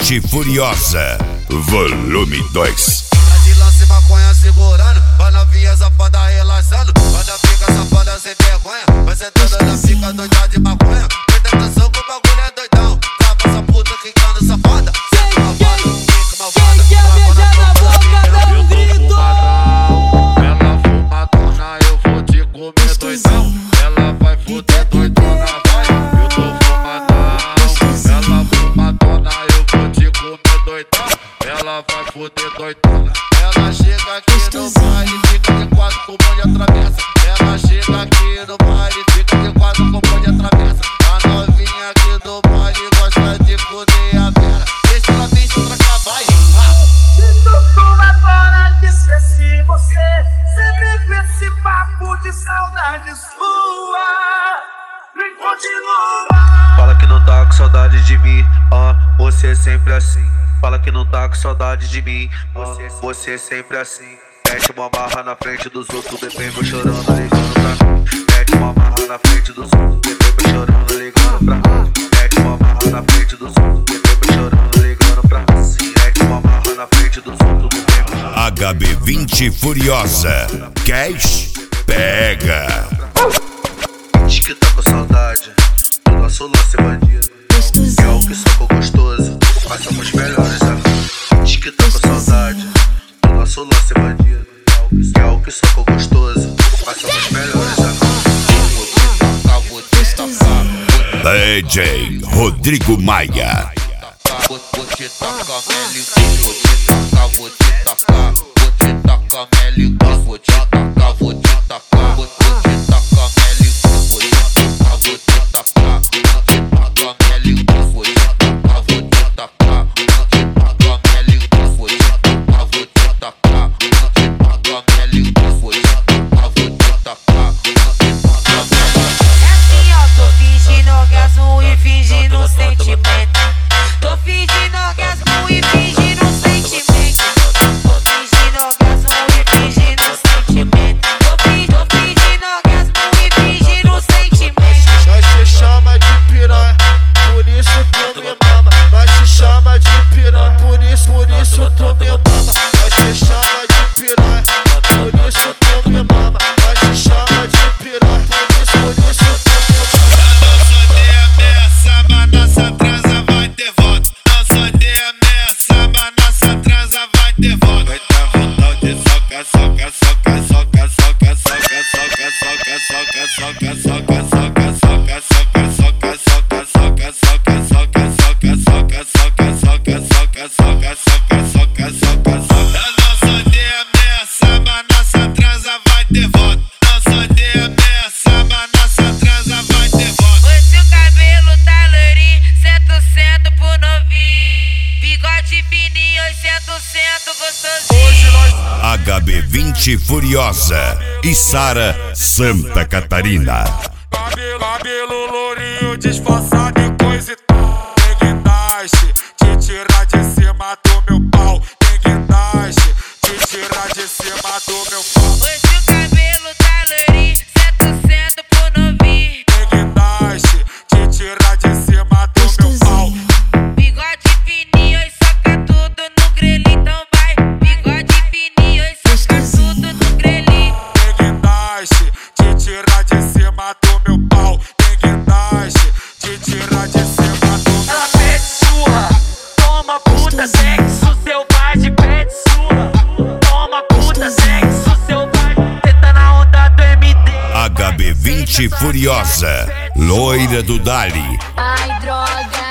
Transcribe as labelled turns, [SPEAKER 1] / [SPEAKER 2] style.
[SPEAKER 1] HB20 Furiosa, volume 2.
[SPEAKER 2] De lance maconha segurando, vai novinha safada relaxando. Quando fica safada sem vergonha, vai sentando na fica doida de maconha. Presta atenção que o bagulho é doidão. Trava essa puta quicando safada. Fica malvada, fica malvada.
[SPEAKER 3] Quem quer beijar na boca dá um grito.
[SPEAKER 2] Ela fumadona, eu vou te comer doidão. Ela vai fuder doidona, vai. Eu tô fumadão. Ela fumadona, eu vou te comer doidão. Ela vai fuder doidona. Ela chega aqui no baile, fica de quatro com o bonde atravessa. Ela chega aqui no baile, fica de quatro com o bonde atravessa. A novinha aqui do baile gosta de fuder a vera. Deixa ela vir pra cá, vai.
[SPEAKER 4] Se tu fumadora, esqueci você. Sempre com esse papo de saudade sua. Vem continua.
[SPEAKER 5] Fala que não tá com saudade de mim, você é sempre assim. Fala que não tá com saudade de mim, você é sempre assim. Mete uma marra na frente dos outros, depois vou chorando, ligando pra mim. Mete uma marra na frente dos outros, depois vou chorando, ligando pra mim. Mete uma marra na frente dos outros, depois vou chorando, ligando pra mim. Mete uma marra na frente dos outros,
[SPEAKER 1] HB20 Furiosa, Cash pega.
[SPEAKER 5] Diz que tá com saudade do nosso lance bandido. Que é o que socou gostoso, mas somos melhores amigos. Diz que tá com saudade do nosso lance bandido. Que é o que socou gostoso, mas somos melhores amigos.
[SPEAKER 1] DJ Rodrigo Maia.
[SPEAKER 2] Vou te tacar, Meli, vou te tacar, vou te tacar. Vou te tacar, Meli, vou te tacar, vou te tacar. Vou te tacar, Meli, vou te tacar, vou te tacar. Vou te tacar, Meli, vou te tacar, vou te tacar. Vou te tacar, Meli, vou te tacar, vou te tacar. Vou te tacar, Meli, vou te tacar, vou te tacar.
[SPEAKER 6] É assim, ó, tô fingindo orgasmo e fingindo sentimento. Tô fingindo orgasmo e fingindo sentimento. Tô fingindo orgasmo e fingindo sentimento. Tô fingindo orgasmo e fingindo sentimento.
[SPEAKER 4] Nós te chama de piranha, por isso tu me mama. Nós te chama de piranha, por isso tu me mama. Nós te chama de piranha, por isso tu me mama. Nós te chama de piranha, por isso tu me mama.
[SPEAKER 1] HB20 Furiosa e Sara Santa Catarina.
[SPEAKER 7] Cabelo lourinho disfarçado em coisa e tal. Tem guindaste, te tirar de cima do meu pau. Tem guindaste, te tirar de cima do meu pau.
[SPEAKER 6] Hoje o cabelo tá lourinho, sento pro novinho.
[SPEAKER 7] Tem guindaste, te tirar de cima do meu pau.
[SPEAKER 6] Bigode fininho e soca tudo no grelhinho, então vai. Bigode fininho e soca tudo no grelhinho.
[SPEAKER 7] Tem guindaste, te tirar de cima do meu pau. Tem guindaste, te tirar de cima do meu pau.
[SPEAKER 3] Ela pede surra, toma puta, sexo selvagem, pede surra. Toma puta, sexo selvagem, tenta na onda do MD.
[SPEAKER 1] HB20 Furiosa, loira do Dali.
[SPEAKER 6] Ai, droga.